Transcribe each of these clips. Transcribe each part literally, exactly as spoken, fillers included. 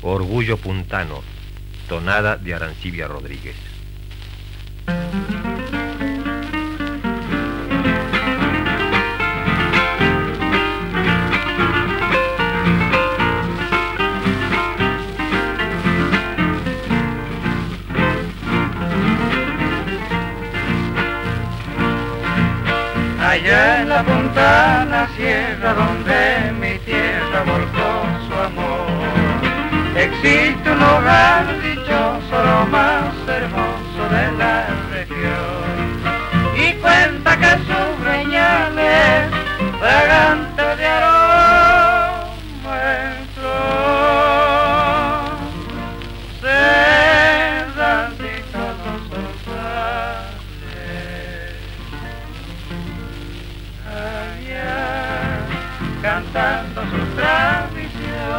Orgullo puntano, tonada de Arancibia Rodríguez. Allá en la puntana sierra donde mi tierra volcó su amor, existe un hogar dichoso, lo más hermoso de la región, y cuenta que sus reñales fragantes de aroma en flor se dan dichosos rosales. Cantando su tradición.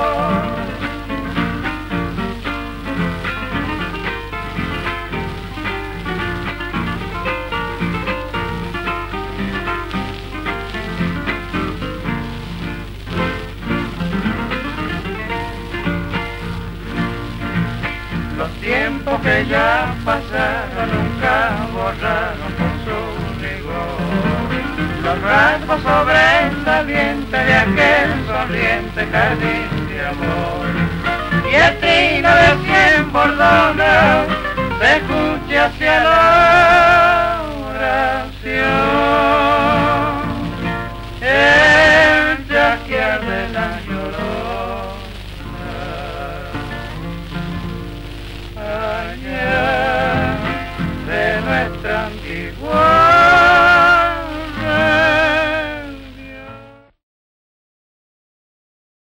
Los tiempos que ya pasaron nunca borraron con su rigor los rasgos sobresalientes de aquel sonriente jardín de amor, y el trino de cien bordones se escucha hacia la oración.